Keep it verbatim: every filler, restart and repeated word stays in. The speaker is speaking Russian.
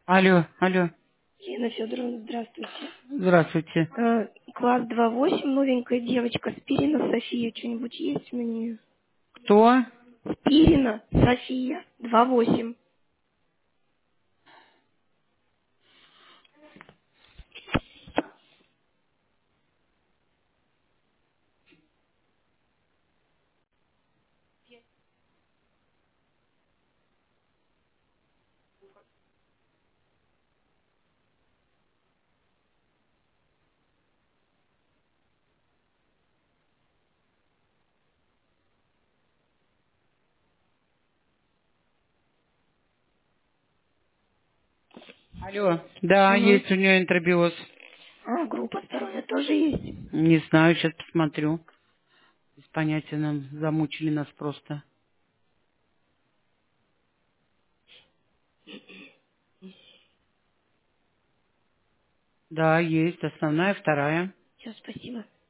Алло, алло. Лена Федоровна, здравствуйте. Здравствуйте. Э, класс два восемь, новенькая девочка, Спирина София, что-нибудь есть на нее? Кто? Спирина София, два восемь. Алло. Да, Угу. есть у нее энтеробиоз. А, группа здоровья тоже есть? Не знаю, сейчас посмотрю. Без понятия, нам замучили нас просто. Да, есть. Основная, вторая. Все, спасибо.